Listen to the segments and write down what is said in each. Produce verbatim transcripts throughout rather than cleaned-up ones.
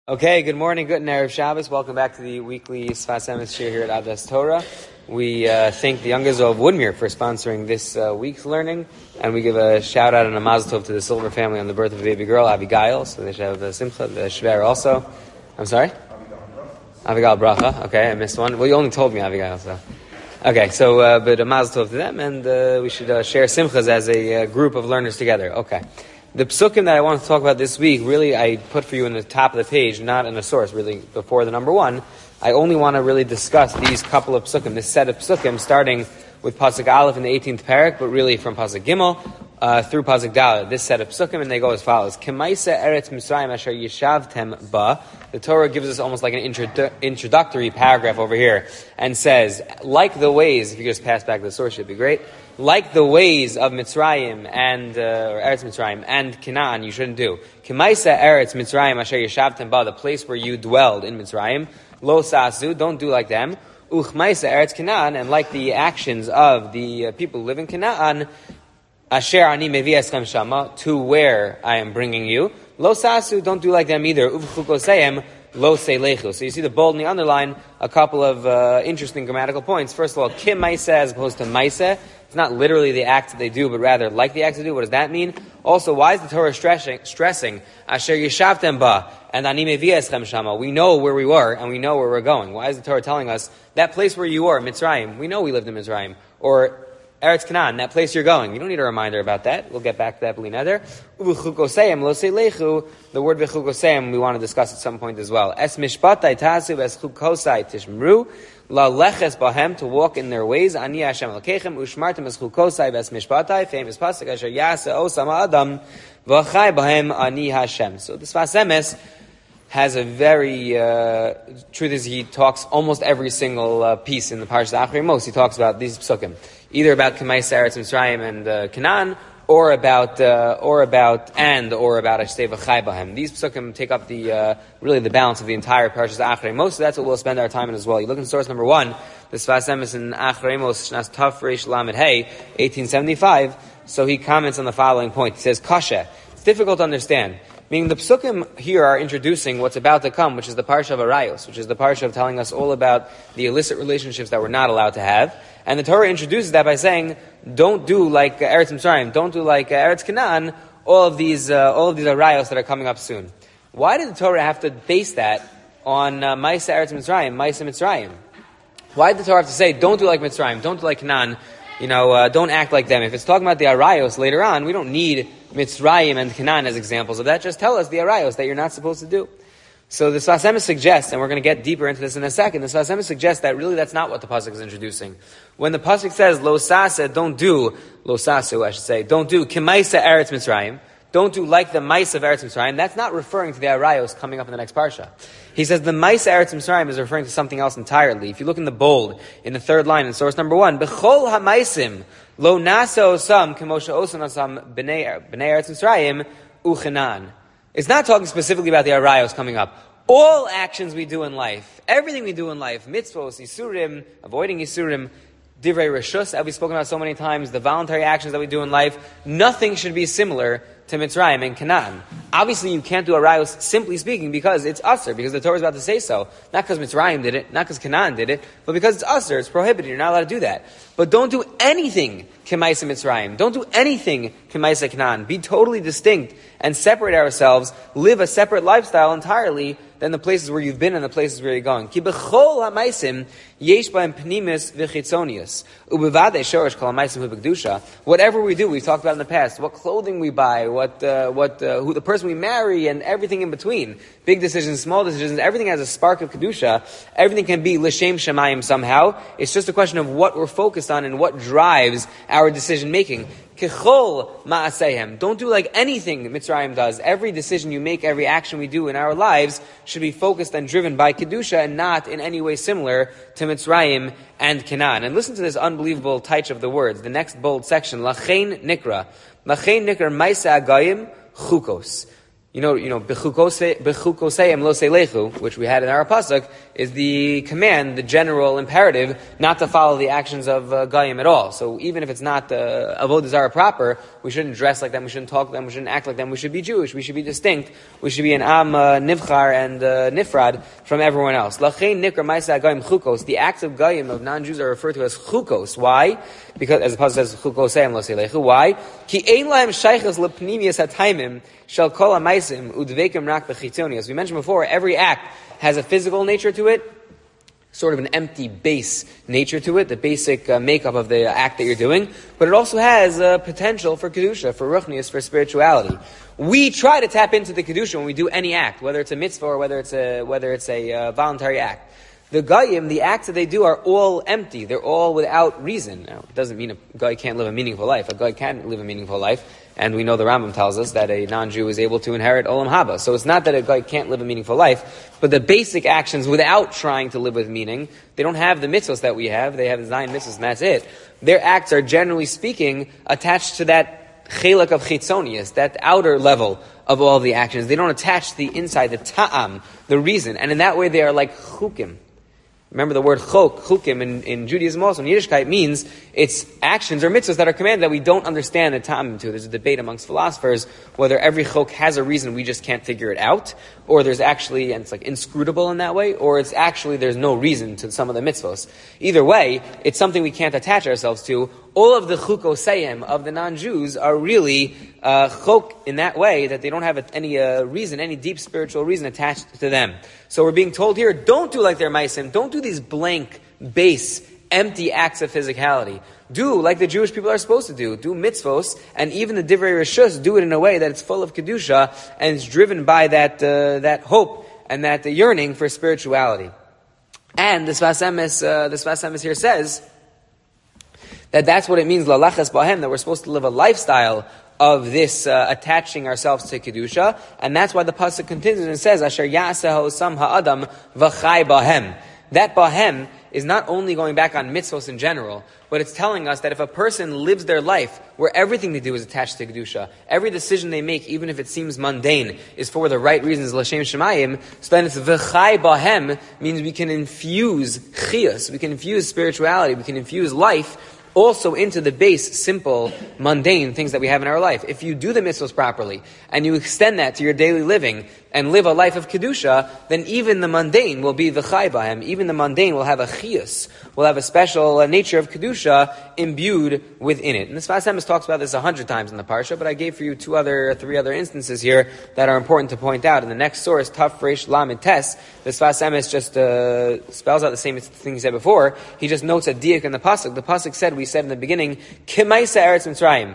Okay, good morning, good Erev Shabbos. Welcome back to the weekly Sfas Emes Shir here at Adas Torah. We uh, thank the Youngers of Woodmere for sponsoring this uh, week's learning, and we give a shout out and a mazel tov to the Silver family on the birth of a baby girl, Abigail. So they should have the Simcha, the Shver also. I'm sorry? Abigail Bracha. Okay, I missed one. Well, you only told me Abigail, so. Okay, so, uh, but a mazel tov to them, and uh, we should uh, share Simchas as a uh, group of learners together. Okay. The psukim that I want to talk about this week, really, I put for you in the top of the page, not in a source, really, before the number one. I only want to really discuss these couple of psukim, this set of psukim, starting with Pasuk Aleph in the eighteenth parak, but really from Pasuk Gimel uh, through Pasuk Dalet. This set of psukim, and they go as follows. Kemaisa Eretz Mitzrayim asher yishavtem ba. The Torah gives us almost like an introdu- introductory paragraph over here, and says, like the ways, if you just pass back the source, it'd be great. Like the ways of Mitzrayim and uh, or Eretz Mitzrayim and Canaan, you shouldn't do. Kemaisa Eretz Mitzrayim asher yishavtem ba, the place where you dwelled in Mitzrayim. Lo sasu, don't do like them. Uchmaisa Eretz Canaan, and like the actions of the uh, people who live in Canaan, asher ani mevi eschem shama, to where I am bringing you. Lo sasu, don't do like them either. Uvchukoseim lo seilechu. So you see the bold and the underline, a couple of uh, interesting grammatical points. First of all, kim maisa as opposed to maisa. It's not literally the act that they do, but rather like the act they do. What does that mean? Also, why is the Torah stressing, stressing asher yishavtem ba and ani mevi eschem shama? We know where we were and we know where we're going. Why is the Torah telling us that place where you were, Mitzrayim? We know we lived in Mitzrayim. Or Eretz Canaan, that place you're going. You don't need a reminder about that. We'll get back to that, b'li neder. U'v'chukoseim lo seilechu. The word v'chukoseim we want to discuss at some point as well. Es mishpatai tasu es chukosai tishmru. La leches bahem, to walk in their ways. Ani Hashem alkeichem u'shmartem es chukosai ves mishpatai. Famous pasuk asher yasa osama adam v'chai bahem ani Hashem. So the Sfas Emes has a very, uh, truth is he talks almost every single uh, piece in the Parashat Achrei Mos. He talks about these psukim. Either about Kemaisa Eretz Mitzrayim and uh, Canaan, or about, uh, or about, and, or about Ashtei v'chai bahem. These psukim take up the, uh, really the balance of the entire Parashat Achrei Mos, so that's what we'll spend our time in as well. You look in source number one, the Sfas Emes in Achrei Mos, Shnas Taf Reish Lamed Hey, eighteen seventy-five, so he comments on the following point. He says, Kasha, it's difficult to understand. Meaning the psukim here are introducing what's about to come, which is the parsha of Arayos, which is the parsha of telling us all about the illicit relationships that we're not allowed to have. And the Torah introduces that by saying, don't do like uh, Eretz Mitzrayim, don't do like uh, Eretz Canaan, all of these uh, all of these Arayos that are coming up soon. Why did the Torah have to base that on uh, Maisa Eretz Mitzrayim, Maisa Mitzrayim? Why did the Torah have to say, don't do like Mitzrayim, don't do like Canaan, you know, uh, don't act like them? If it's talking about the Arayos later on, we don't need Mitzrayim and Canaan as examples of that. Just tell us the Arayos that you're not supposed to do. So the Sfas Emes suggests, and we're going to get deeper into this in a second, the Sfas Emes suggests that really that's not what the pasuk is introducing. When the pasuk says, Lo sasa, don't do, Lo sasu, I should say, don't do, Kemaisa Eretz Mitzrayim, don't do like the mice of Eretz Mitzrayim, that's not referring to the Arayos coming up in the next parsha. He says the mice of Eretz Mitzrayim is referring to something else entirely. If you look in the bold, in the third line, in source number one, B'chol ha-maisim, Lo nasa osam, Kemosha osan osam, B'nei Eretz Mitzrayim, Uchenan. It's not talking specifically about the Arayos coming up. All actions we do in life, everything we do in life, mitzvos, isurim, avoiding isurim, divrei reshus, as we've spoken about so many times, the voluntary actions that we do in life, nothing should be similar to Mitzrayim and Canaan. Obviously, you can't do Arayos, simply speaking, because it's usher, because the Torah is about to say so. Not because Mitzrayim did it, not because Canaan did it, but because it's usher, it's prohibited, you're not allowed to do that. But don't do anything Kemaisa Mitzrayim. Don't do anything Kemaisa Canaan. Be totally distinct and separate ourselves, live a separate lifestyle entirely than the places where you've been and the places where you're going. Ki b'chol ha-maisim yesh b'hem pnimis v'chitzonius u'bevadei shorish kol ha-maisim hu b'kedusha. Whatever we do, we've talked about in the past, what clothing we buy, what uh, what uh, who the person we marry, and everything in between. Big decisions, small decisions, everything has a spark of kedusha. Everything can be l'shem shemayim somehow. It's just a question of what we're focused on and what drives our decision making. Kechol ma'asehem. Don't do like anything Mitzrayim does. Every decision you make, every action we do in our lives should be focused and driven by Kedusha and not in any way similar to Mitzrayim and Canaan. And listen to this unbelievable touch of the words. The next bold section, Lachein Nikra. Lachein Nikra Maisa Agayim Chukos. You know, you know, b'chukoseim lo seilechu, which we had in our pasuk, is the command, the general imperative, not to follow the actions of uh, Goyim at all. So even if it's not uh, avodah zarah proper, we shouldn't dress like them, we shouldn't talk like them, we shouldn't act like them. We should be Jewish, we should be distinct, we should be an am uh, nivchar and uh, nifrad from everyone else. Lachein nikra ma'aseh Goyim chukos. The acts of Goyim, of non-Jews, are referred to as chukos. Why? Because as the pasuk says, chukoseim lo seilechu. Why? Ki ein lahem shaychus lepnimius hataimim. Shall call a maisim udvekim rak b'chitzoni. As we mentioned before, every act has a physical nature to it, sort of an empty base nature to it, the basic uh, makeup of the act that you're doing, but it also has a potential for kedusha, for ruchnius, for spirituality. We try to tap into the kedusha when we do any act, whether it's a mitzvah or whether it's a whether it's a uh, voluntary act. The Goyim, the acts that they do are all empty. They're all without reason. Now, it doesn't mean a guy can't live a meaningful life. A guy can live a meaningful life. And we know the Rambam tells us that a non-Jew is able to inherit Olam Haba. So it's not that a guy can't live a meaningful life, but the basic actions without trying to live with meaning, they don't have the mitzvahs that we have. They have the Zion mitzvahs and that's it. Their acts are, generally speaking, attached to that chelak of chitzonius, that outer level of all the actions. They don't attach the inside, the ta'am, the reason. And in that way they are like chukim. Remember the word chok, chukim, in, in Judaism also, in Yiddishkeit, means it's actions or mitzvahs that are commanded that we don't understand the ta'am to. There's a debate amongst philosophers whether every chok has a reason we just can't figure it out, or there's actually, and it's like inscrutable in that way, or it's actually there's no reason to some of the mitzvahs. Either way, it's something we can't attach ourselves to. All of the chukosayim of the non-Jews are really uh, chok in that way that they don't have any uh, reason, any deep spiritual reason attached to them. So we're being told here, don't do like their maisim, don't do these blank, base, empty acts of physicality. Do like the Jewish people are supposed to do. Do mitzvos, and even the divrei reshus, do it in a way that it's full of kedusha and it's driven by that uh, that hope and that uh, yearning for spirituality. And the Sfas Emes, uh, the Sfas Emes here says that that's what it means, lalachas bahem, that we're supposed to live a lifestyle of this uh, attaching ourselves to kedusha, and that's why the pasuk continues and says, "Asher ya'aseh sam ha'adam v'chai bahem." That bahem is not only going back on mitzvos in general, but it's telling us that if a person lives their life where everything they do is attached to kedusha, every decision they make, even if it seems mundane, is for the right reasons, l'shem shemayim, so then it's v'chai bahem, means we can infuse chiyus, we can infuse spirituality, we can infuse life also into the base, simple, mundane things that we have in our life. If you do the mitzvahs properly, and you extend that to your daily living, and live a life of kedusha, then even the mundane will be the chai bahem. Even the mundane will have a chiyus, will have a special uh, nature of kedusha imbued within it. And the Sfas Emes talks about this a hundred times in the parsha, but I gave for you two other, three other instances here that are important to point out. In the next source, Taf Reish Lamed Tes, the Sfas Emes just uh, spells out the same thing he said before. He just notes a diak in the pasuk. The pasuk said, we said in the beginning, Kimaisa Eretz Mitzrayim,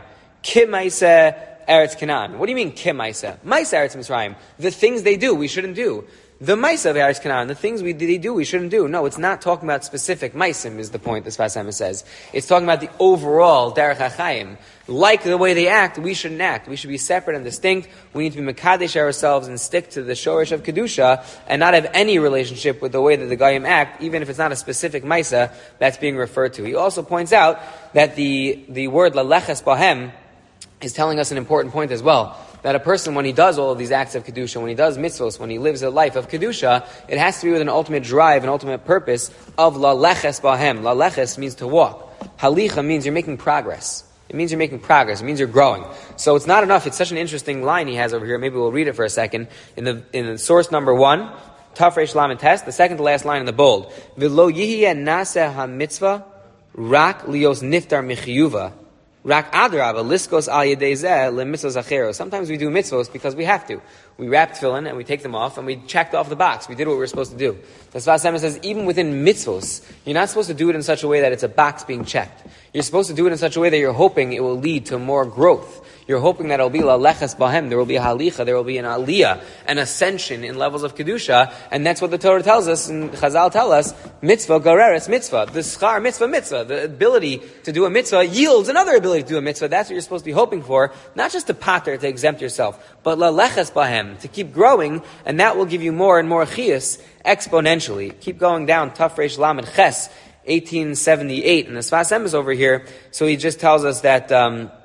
Kimaisa Eretz Canaan. What do you mean, Kim Maisa? Maisa Eretz Mitzrayim. The things they do, we shouldn't do. The Maisa of Eretz Canaan, the things we, they do, we shouldn't do. No, it's not talking about specific Maisim, is the point the Sfas Emes says. It's talking about the overall Derech HaChaim. Like the way they act, we shouldn't act. We should be separate and distinct. We need to be Mekadesh ourselves and stick to the Shorish of Kedusha and not have any relationship with the way that the Goyim act, even if it's not a specific Maisa that's being referred to. He also points out that the, the word Laleches Bahem is telling us an important point as well. That a person, when he does all of these acts of Kedusha, when he does mitzvos, when he lives a life of Kedusha, it has to be with an ultimate drive, an ultimate purpose of Laleches Bahem. Laleches means to walk. Halicha means you're making progress. It means you're making progress. It means you're growing. So it's not enough. It's such an interesting line he has over here. Maybe we'll read it for a second. In the in the source number one, Taf Reish Lamed Tes, the second to last line in the bold. V'lo yihye naseh ha-mitzvah rak lios niftar michiyuva. Rak adrava liskos al yedei zeh lemitzvos acheros. Sometimes we do mitzvos because we have to. We wrap tefillin and we take them off and we checked off the box. We did what we were supposed to do. The Sfas Emes says even within mitzvos, you're not supposed to do it in such a way that it's a box being checked. You're supposed to do it in such a way that you're hoping it will lead to more growth. You're hoping that it will be laleches bahem, there will be a halicha, there will be an aliyah, an ascension in levels of kedusha, and that's what the Torah tells us, and Chazal tell us, mitzvah gareres mitzvah, the schar mitzvah mitzvah, the ability to do a mitzvah yields another ability to do a mitzvah. That's what you're supposed to be hoping for, not just to pater, to exempt yourself, but laleches bahem, to keep growing, and that will give you more and more chiyus exponentially. Keep going down, Taf Reish Lamed Ches, eighteen seventy-eight, and the Sfas Emes over here, so he just tells us that, um,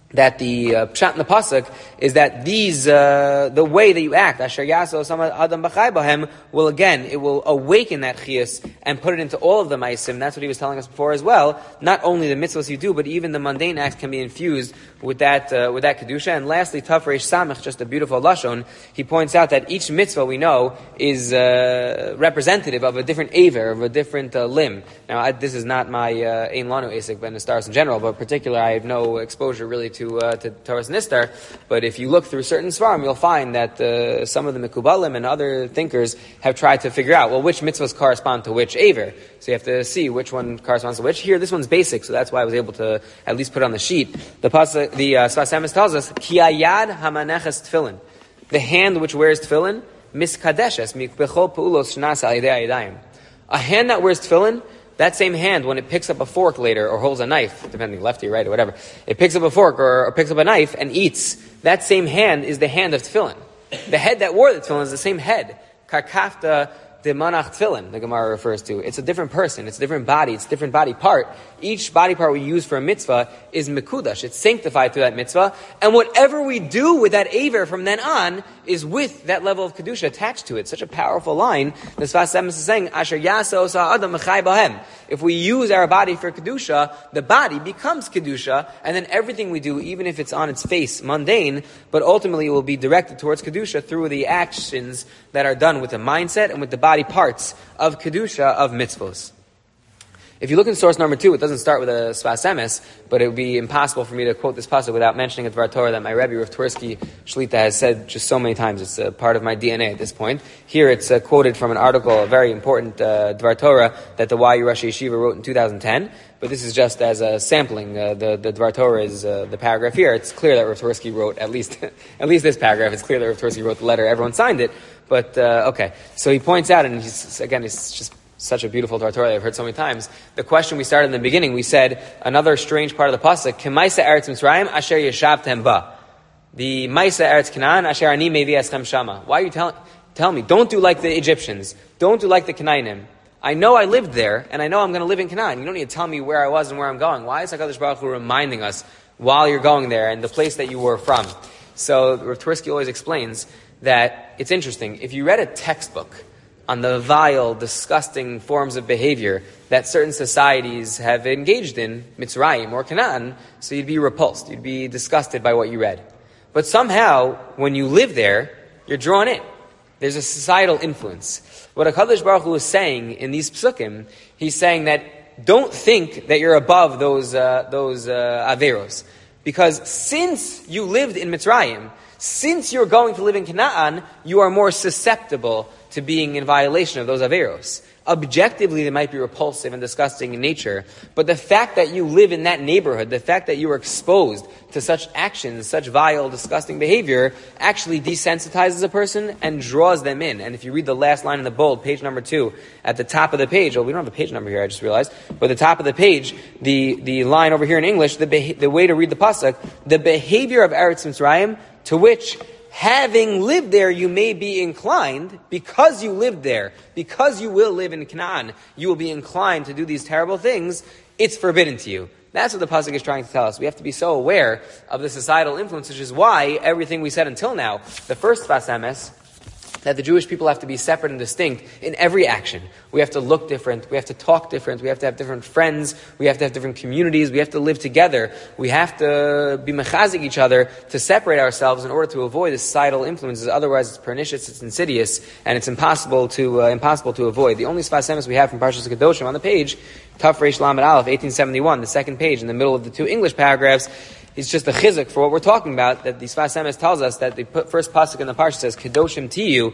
that the uh, pshat in the pasuk is that these, uh, the way that you act, asher yaso sama adam b'chai bahem, will again, it will awaken that chiyus and put it into all of the maisim. That's what he was telling us before as well. Not only the mitzvahs you do, but even the mundane acts can be infused with that, uh, with that kedusha. And lastly, Tav Reish Samech, just a beautiful lashon. He points out that each mitzvah we know is uh, representative of a different aver, of a different uh, limb. Now, I, this is not my ein lanu esek ben stars in general, but in particular, I have no exposure really to to uh, to Torah's Nistar, but if you look through certain svarim, you'll find that uh, some of the Mekubalim and other thinkers have tried to figure out, well, which mitzvahs correspond to which aver. So you have to see which one corresponds to which. Here, this one's basic, so that's why I was able to at least put it on the sheet. The pasuk, the uh, Sfas Emes tells us, Ki ayad hamaneches tefillin. The hand which wears tefillin, miskadeshes mikbechol peulos shnas al yedei hayadayim. A hand that wears tefillin, that same hand, when it picks up a fork later, or holds a knife, depending lefty, right, or whatever, it picks up a fork or, or picks up a knife and eats, that same hand is the hand of tefillin. The head that wore the tefillin is the same head. Karkafta de manach tefillin, the Gemara refers to. It's a different person, it's a different body, it's a different body part. Each body part we use for a mitzvah is mekudash, it's sanctified through that mitzvah, and whatever we do with that aver from then on is with that level of kedusha attached to it. Such a powerful line. The Sfas Emes is saying, Asher yasa osa adam mechai bahem. If we use our body for kedusha, the body becomes kedusha, and then everything we do, even if it's on its face mundane, but ultimately it will be directed towards kedusha through the actions that are done with the mindset and with the body parts of kedusha of mitzvos. If you look in source number two, it doesn't start with a Sfas Emes, but it would be impossible for me to quote this pasuk without mentioning a Dvar Torah that my Rebbe Rav Twersky Shlita has said just so many times. It's a part of my D N A at this point. Here it's uh, quoted from an article, a very important uh, Dvar Torah that the Y U Rosh Yeshiva wrote in two thousand ten, but this is just as a sampling. Uh, the, the Dvar Torah is uh, the paragraph here. It's clear that Rav Twersky wrote at least at least this paragraph. It's clear that Rav Twersky wrote the letter. Everyone signed it. But, uh, okay. So he points out, and he's, again, it's just such a beautiful Dvar Torah that I've heard so many times. The question we started in the beginning, we said, another strange part of the pasuk, K'maisa Eretz Mitzrayim asher yeshavtem ba. The Maisa Eretz Canaan asher ani mevi eschem shama. Why are you telling, tell me, don't do like the Egyptians. Don't do like the Canaanim. I know I lived there, and I know I'm going to live in Canaan. You don't need to tell me where I was and where I'm going. Why is HaKadosh Baruch Hu reminding us while you're going there and the place that you were from? So Rav Twersky always explains that it's interesting. If you read a textbook on the vile, disgusting forms of behavior that certain societies have engaged in, Mitzrayim or Canaan, so you'd be repulsed, you'd be disgusted by what you read. But somehow, when you live there, you're drawn in. There's a societal influence. What HaKadosh Baruch Hu is saying in these psukim, he's saying that don't think that you're above those uh, those uh, averos. Because since you lived in Mitzrayim, since you're going to live in Canaan, you are more susceptible to being in violation of those averos. Objectively, they might be repulsive and disgusting in nature, but the fact that you live in that neighborhood, the fact that you are exposed to such actions, such vile, disgusting behavior, actually desensitizes a person and draws them in. And if you read the last line in the bold, page number two, at the top of the page, oh, we don't have a page number here, I just realized, but at the top of the page, the, the line over here in English, the, beha- the way to read the pasuk, the behavior of Eretz Mitzrayim, to which having lived there, you may be inclined, because you lived there, because you will live in Canaan, you will be inclined to do these terrible things, it's forbidden to you. That's what the pasuk is trying to tell us. We have to be so aware of the societal influence, which is why everything we said until now, the first Sfas Emes, that the Jewish people have to be separate and distinct in every action. We have to look different, we have to talk different, we have to have different friends, we have to have different communities, we have to live together, we have to be mechazik each other to separate ourselves in order to avoid the societal influences. Otherwise it's pernicious, it's insidious, and it's impossible to uh, impossible to avoid. The only Sfas Emes we have from Parshas Kedoshim on the page, Taf Reish Lamed Aleph, eighteen seventy-one, the second page in the middle of the two English paragraphs, it's just a chizuk for what we're talking about, that the Sfas Emes tells us that the first pasuk in the parsha says, Kedoshim Tiyu.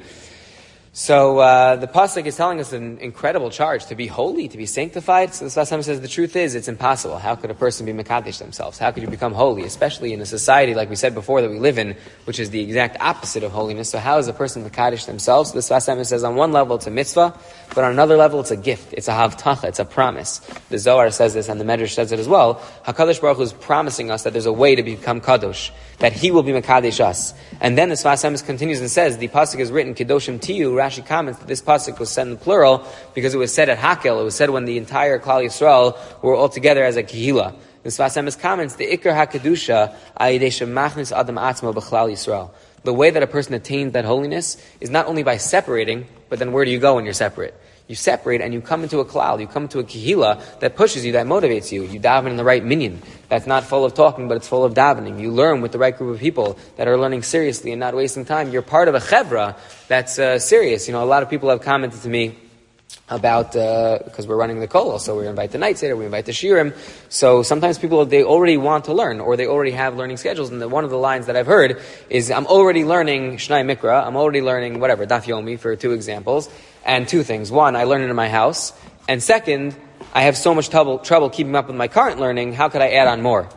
So uh, the pasuk is telling us an incredible charge to be holy, to be sanctified. So the Sfas Emes says the truth is it's impossible. How could a person be mekadesh themselves? How could you become holy, especially in a society like we said before that we live in, which is the exact opposite of holiness? So how is a person mekadesh themselves? The Sfas Emes says on one level it's a mitzvah, but on another level it's a gift. It's a havtacha. It's a promise. The Zohar says this, and the Medrash says it as well. HaKadosh Baruch Hu is promising us that there's a way to become kadosh, that He will be mekadesh us. And then the Sfas Emes continues and says the pasuk is written Kedoshim Tiyu. Rashi comments that this pasuk was said in plural because it was said at Hakel. It was said when the entire Klal Yisrael were all together as a kehila. The Sfas Emes comments, the Ikar HaKedusha ayidei shemachnis adam atzmo b'chlal Yisrael. The way that a person attains that holiness is not only by separating, but then where do you go when you're separate? You separate and you come into a cloud, you come into a kehila that pushes you, that motivates you. You daven in the right minyan that's not full of talking, but it's full of davening. You learn with the right group of people that are learning seriously and not wasting time. You're part of a chevra that's uh, serious. You know, a lot of people have commented to me about, because uh, we're running the kol, so we invite the night seder, we invite the shirim. So sometimes people, they already want to learn, or they already have learning schedules. And the, one of the lines that I've heard is, I'm already learning Shnai Mikra, I'm already learning whatever, Daf Yomi, for two examples. And two things. One, I learn it in my house. And second, I have so much trouble, trouble keeping up with my current learning, how could I add on more?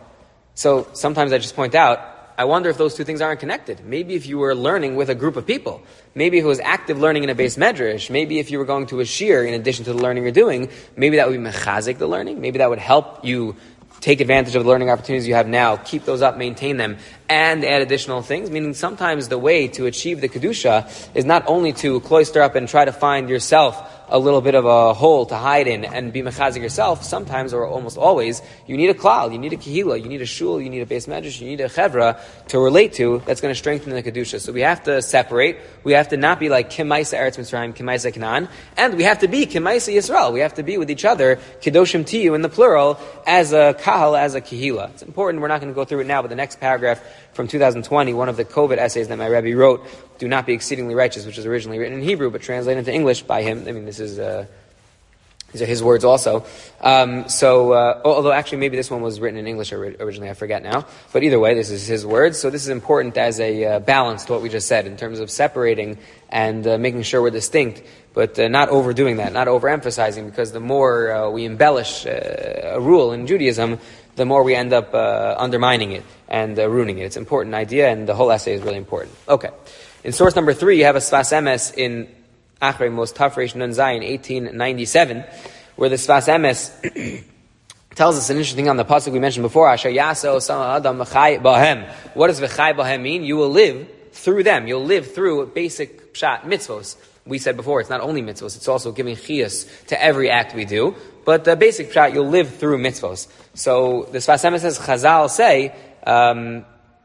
So sometimes I just point out, I wonder if those two things aren't connected. Maybe if you were learning with a group of people, maybe if it was active learning in a base medrash, maybe if you were going to a shir in addition to the learning you're doing, maybe that would be mechazik the learning, maybe that would help you take advantage of the learning opportunities you have now, keep those up, maintain them, and add additional things. Meaning sometimes the way to achieve the Kedusha is not only to cloister up and try to find yourself a little bit of a hole to hide in and be mechazik yourself. Sometimes, or almost always, you need a klal, you need a kehila, you need a shul, you need a base medrash, you need a chevra to relate to that's going to strengthen the Kedusha. So we have to separate. We have to not be like Kimaisa Eretz Mitzrayim, Kimaisa Canaan, and we have to be Kimaisa Yisrael. We have to be with each other, Kedoshim Tiyu in the plural, as a kahal, as a kehila. It's important. We're not going to go through it now, but the next paragraph from two thousand twenty, one of the COVID essays that my Rebbe wrote, Do Not Be Exceedingly Righteous, which was originally written in Hebrew, but translated into English by him. I mean, this is, uh, these are his words also. Um, so, uh, although actually maybe this one was written in English originally, I forget now. But either way, this is his words. So this is important as a uh, balance to what we just said in terms of separating and uh, making sure we're distinct, but uh, not overdoing that, not overemphasizing, because the more uh, we embellish uh, a rule in Judaism, the more we end up uh, undermining it and uh, ruining it. It's an important idea, and the whole essay is really important. Okay. In source number three, you have a Sfas Emes in Achrei Mos Tafresh Nun Zayin, eighteen ninety-seven, where the Sfas Emes tells us an interesting thing on the pasuk we mentioned before, Asher Yaso Sama Adam V'chai Bahem. What does V'chai Bahem mean? You will live through them. You'll live through basic pshat mitzvos. We said before, it's not only mitzvos, it's also giving chiyas to every act we do. But the basic pshat, you'll live through mitzvos. So the Sfas Emes says, Chazal say, um,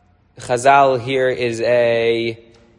Chazal here is a,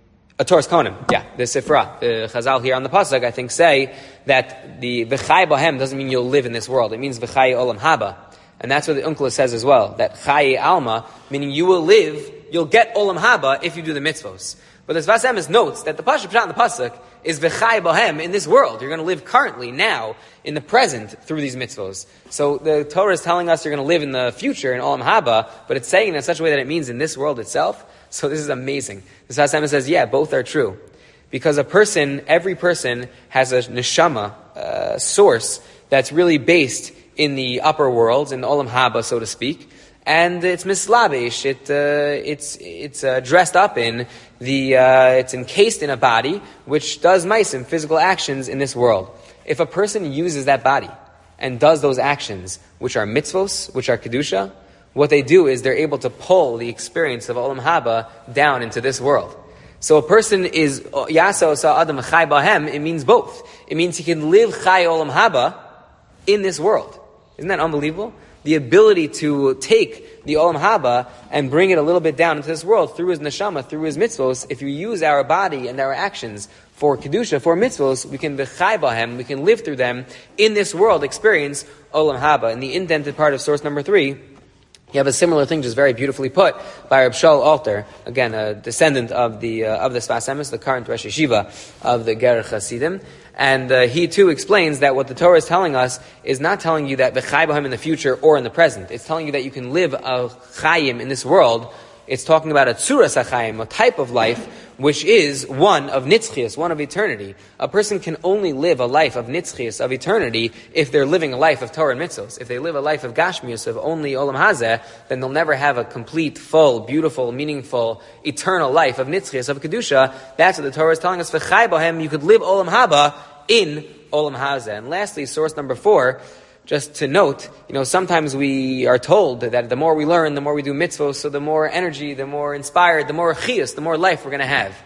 a Torah Kohanim. Yeah, the Sifra. The Chazal here on the pasuk, I think, say that the V'chai Bahem doesn't mean you'll live in this world. It means V'chai Olam Haba. And that's what the Unkla says as well, that Chai Alma, meaning you will live, you'll get Olam Haba if you do the mitzvos. But the Sfas Emes notes that the pasuk pshat in the pasuk is v'chai bohem in this world. You're going to live currently, now, in the present, through these mitzvos. So the Torah is telling us you're going to live in the future in Olam Haba, but it's saying it in such a way that it means in this world itself. So this is amazing. The Sfas Emes says, yeah, both are true. Because a person, every person has a neshama, uh, source that's really based in the upper worlds, in the Olam Haba, so to speak. And it's mislabish. It uh, it's it's uh, dressed up in the. Uh, it's encased in a body which does meisim, physical actions in this world. If a person uses that body and does those actions, which are mitzvos, which are kedusha, what they do is they're able to pull the experience of olam haba down into this world. So a person is yasa osa adam chai bahem. It means both. It means he can live chai olam haba in this world. Isn't that unbelievable? The ability to take the Olam Haba and bring it a little bit down into this world through his neshama, through his mitzvos. If you use our body and our actions for kedusha, for mitzvos, we can b'chai bahem, we can live through them in this world, experience Olam Haba. In the indented part of source number three, you have a similar thing, just very beautifully put by Reb Shaul Alter, again a descendant of the uh, of the Sfas Emes, the current Rosh Yeshiva of the Ger Chasidim. And uh, he too explains that what the Torah is telling us is not telling you that v'chai b'hem in the future or in the present. It's telling you that you can live a chayim in this world. It's talking about a tzuras hachayim, a type of life, which is one of nitzchias, one of eternity. A person can only live a life of nitzchias, of eternity, if they're living a life of Torah and mitzvos. If they live a life of gashmius, of only olam hazeh, then they'll never have a complete, full, beautiful, meaningful, eternal life of nitzchias, of kedusha. That's what the Torah is telling us. V'chai bohem, you could live olam haba in olam hazeh. And lastly, source number four, just to note, you know, sometimes we are told that the more we learn, the more we do mitzvos, so the more energy, the more inspired, the more chiyus, the more life we're going to have.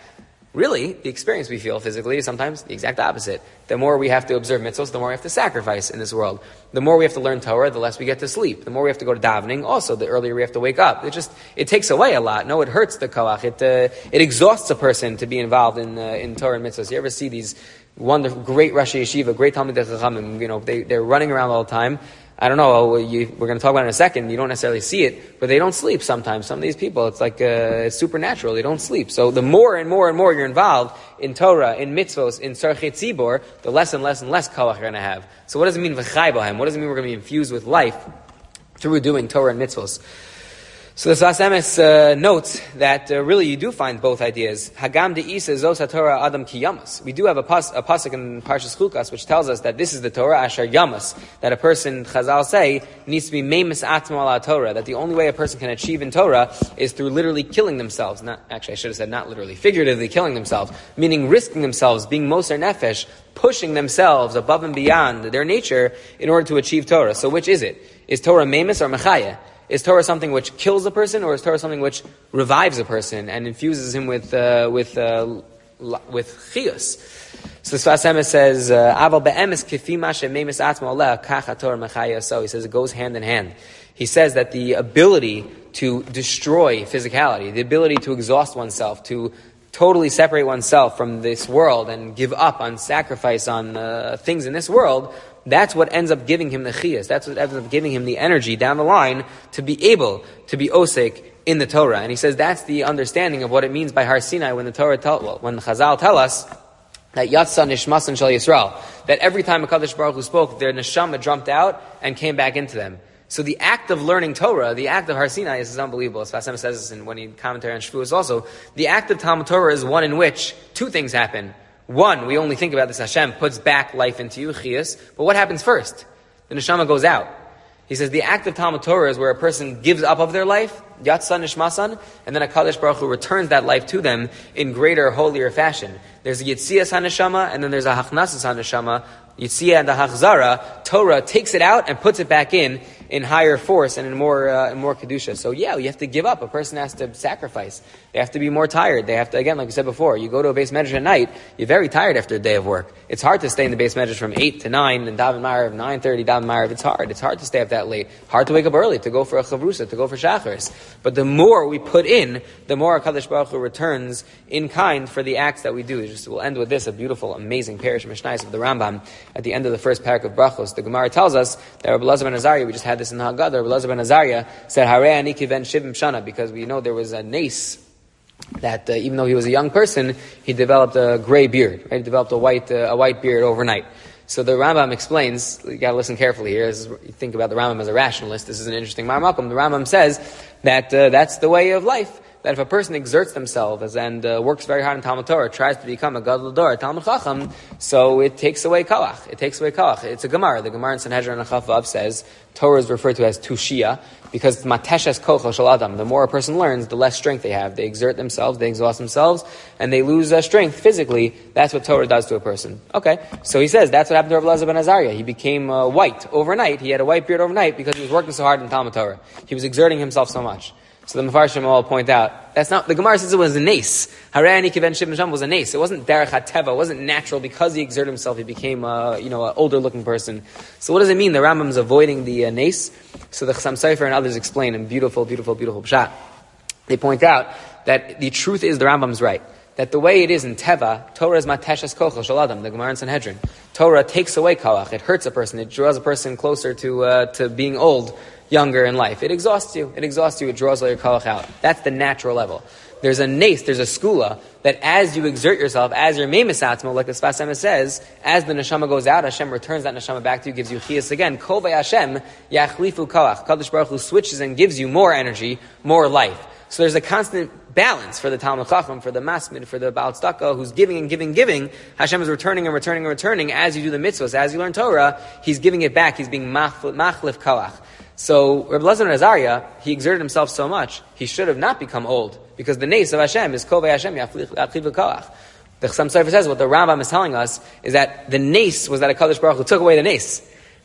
Really, the experience we feel physically is sometimes the exact opposite. The more we have to observe mitzvahs, the more we have to sacrifice in this world. The more we have to learn Torah, the less we get to sleep. The more we have to go to davening, also, the earlier we have to wake up. It just, it takes away a lot. No, it hurts the koach. It, uh, it exhausts a person to be involved in, uh, in Torah and mitzvahs. You ever see these wonderful, great Rosh Yeshiva, great Talmidei Chachamim, you know, they, they're running around all the time. I don't know, you, we're going to talk about it in a second, you don't necessarily see it, but they don't sleep sometimes. Some of these people, it's like, uh, it's supernatural, they don't sleep. So the more and more and more you're involved in Torah, in mitzvos, in tzarchei tzibor, the less and less and less koach you're going to have. So what does it mean, v'chai bohem? What does it mean we're going to be infused with life through doing Torah and mitzvos? So the Sfas Emes uh, notes that uh, really you do find both ideas. Hagam de'isa zos haTorah adam ki yamas. We do have a, pas, a pasuk in Parshas Chukas which tells us that this is the Torah asher yamas, that a person, Chazal say, needs to be meimis atmo ala Torah, that the only way a person can achieve in Torah is through literally killing themselves. Not Actually, I should have said not literally, figuratively killing themselves, meaning risking themselves, being moser nefesh, pushing themselves above and beyond their nature in order to achieve Torah. So which is it? Is Torah meimis or mechaya? Is Torah something which kills a person, or is Torah something which revives a person and infuses him with uh, with uh, with chiyus? So the Sfas Emes says, "Aval be'emes kifi ma she'meimis atmo aleh kach haTorah mechaya." So he says it goes hand in hand. He says that the ability to destroy physicality, the ability to exhaust oneself, to totally separate oneself from this world and give up on sacrifice on uh, things in this world, that's what ends up giving him the chiyas. That's what ends up giving him the energy down the line to be able to be osek in the Torah. And he says that's the understanding of what it means by Har Sinai when the Torah tell, well, when the Chazal tell us that Yatsa Nishmasan Shal Yisrael, that every time HaKadosh Baruch Hu spoke, their neshama jumped out and came back into them. So the act of learning Torah, the act of Har Sinai is, is unbelievable. As Sfas Emes says this in when he commentary on Shavuos also, the act of Talmud Torah is one in which two things happen. One, we only think about this, Hashem puts back life into you, chiyas, but what happens first? The neshama goes out. He says the act of Talmud Torah is where a person gives up of their life, Yatsa Nishmasan, and then HaKadosh Baruch Hu returns that life to them in greater, holier fashion. There's a Yitzias HaNeshama, and then there's a Hachnasas HaNeshama. Yitzia and the Hachzara, Torah takes it out and puts it back in, in higher force and in more, uh, in more Kedusha. So yeah, you have to give up. A person has to sacrifice. They have to be more tired. They have to, again, like we said before, you go to a base medrash at night, you're very tired after a day of work. It's hard to stay in the base medrash from eight to nine, and Daven Ma'ariv, nine thirty, Daven Ma'ariv. It's hard. It's hard to stay up that late. Hard to wake up early, to go for a chavrusa, to go for shachars. But the more we put in, the more HaKadosh Baruch Hu returns in kind for the acts that we do. Just, we'll end with this, a beautiful, amazing parish Mishnayos of the Rambam. At the end of the first parak of Brachos, the Gemara tells us that Rabbi Elazar ben Azariah, we just had this in the Haggadah, Rabbi Elazar ben Azariah said, Harei ani kiven shivim shana, because we know there was a nace that uh, even though he was a young person, he developed a gray beard, right? He developed a white, uh, a white beard overnight. So the Rambam explains, you gotta listen carefully here, this is, you think about the Rambam as a rationalist, this is an interesting Marmakum. The Rambam says that uh, that's the way of life. That if a person exerts themselves and uh, works very hard in Talmud Torah, tries to become a Gadol Dor, a Talmud Chacham, so it takes away koach. It takes away koach. It's a Gemara. The Gemara in Sanhedrin and Chaf Vav says Torah is referred to as tushia because it's mateshes kocho shel adam. The more a person learns, the less strength they have. They exert themselves, they exhaust themselves, and they lose uh, strength physically. That's what Torah does to a person. Okay, so he says that's what happened to Rabbi Elazar ben Azariah. He became uh, white overnight. He had a white beard overnight because he was working so hard in Talmud Torah. He was exerting himself so much. So the Mefarshim all point out, that's not, the Gemara says it was a nace. Harei ani kiven shivim shana was a nace. It wasn't derech hateva, it wasn't natural because he exerted himself, he became uh, you know, an older looking person. So what does it mean? The Rambam is avoiding the uh, nace. So the Chassam Sofer and others explain in beautiful, beautiful, beautiful pshat. They point out that the truth is the Rambam's right. That the way it is in Teva, Torah is mateshes kochel shel adam, the Gemara in Sanhedrin. Torah takes away koach. It hurts a person. It draws a person closer to uh, to being old, younger in life. It exhausts you. It exhausts you. It draws all your koach out. That's the natural level. There's a nace, there's a skula, that as you exert yourself, as you're meimis atzmo, like the Sfas Emes says, as the neshama goes out, Hashem returns that neshama back to you, gives you chiyas again. Kol v'Hashem yachlifu koach. Kadosh Baruch Hu switches and gives you more energy, more life. So there's a constant balance for the Talmud Chacham, for the Masmid, for the Baal Tzedakah, who's giving and giving, giving. Hashem is returning and returning and returning. As you do the mitzvahs, as you learn Torah, He's giving it back. He's being machlif koach. So Rabbi Elazar ben Azariah, he exerted himself so much, he should have not become old, because the nace of Hashem is kol v'Hashem yachlifu koach. The Chassam Sofer says what the Rambam is telling us is that the nace was that HaKadosh Baruch Hu took away the nace.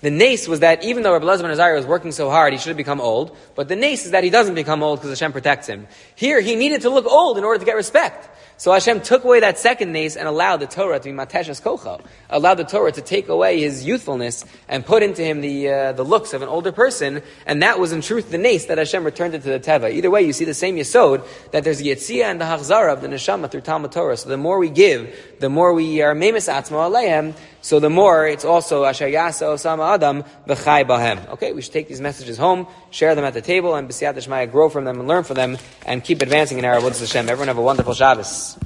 The nace was that even though Rabbi Elazar ben Azariah was working so hard, he should have become old. But the nace is that he doesn't become old because Hashem protects him. Here, he needed to look old in order to get respect. So Hashem took away that second nace and allowed the Torah to be mateshes kocha, allowed the Torah to take away his youthfulness and put into him the uh, the looks of an older person, and that was in truth the nace that Hashem returned it to the teva. Either way, you see the same yesod, that there's the yitzia and the hachzara of the neshama through Talmud Torah. So the more we give, the more we are memes atzmo aleihem, so the more it's also asher yasa osama adam v'chai bahem. Okay, we should take these messages home, share them at the table, and b'siyat Shmaya grow from them and learn from them, and keep advancing in our avodas Hashem. Everyone have a wonderful Shabbos.